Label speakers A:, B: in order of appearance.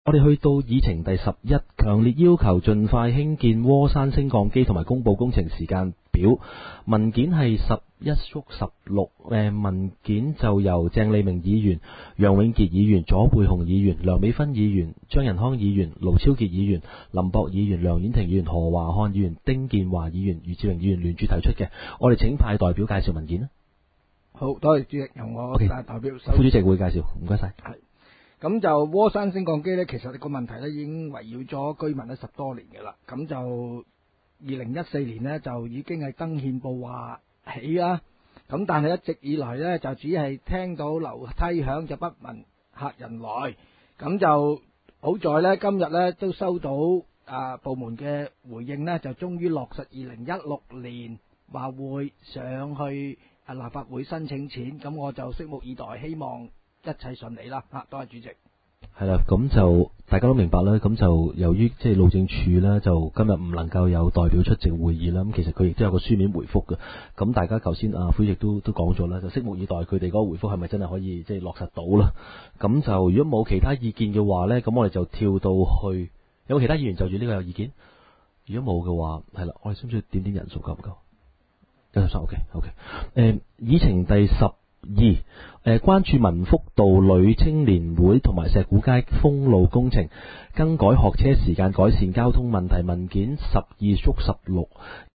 A: 我哋去到議程第11，強烈要求盡快興建窩山升降機同埋公佈工程時間表。文件係11/16，文件就由鄭利明議員、楊永傑議員、左貝雄議員、梁美芬議員、張仁康議員、盧超傑議員、林博議員、梁婉婷議員、何華漢議員、丁健華議員、余志榮議員聯署提出嘅。我哋請派代表介紹文件啦。
B: 好，多謝主席，由我代表
A: 副主席會介紹，唔該晒。
B: 係。咁就窩山升降機呢，其實個問題呢已經圍繞咗居民呢10多年嘅啦。咁就2014年呢，就已經係登憲報話起啦。咁但係一直以來呢，就只係聽到樓梯響就不聞客人來。咁就好在呢，今日呢都收到部門嘅回應呢，就終於落實2016年話會上去立法會申請錢。咁我就拭目以待，希望一切順利啦！多謝主席。
A: 係啦，咁就大家都明白啦。咁就由於即係路政署呢，就今日唔能夠有代表出席會議啦。咁其實佢亦都有個書面回覆嘅。咁大家頭先副主席都講咗啦，就拭目以待佢哋嗰個回覆係咪真係可以即係落實到啦。咁就如果冇其他意見嘅話呢，咁我哋就跳到去有冇其他議員就住呢個有意見？如果冇嘅話，係啦，我哋需唔需要點人數夠唔夠？93 OK。議程第12。關注民福道女青年會同埋石鼓街封路工程，更改學車時間，改善交通問題。文件12/16。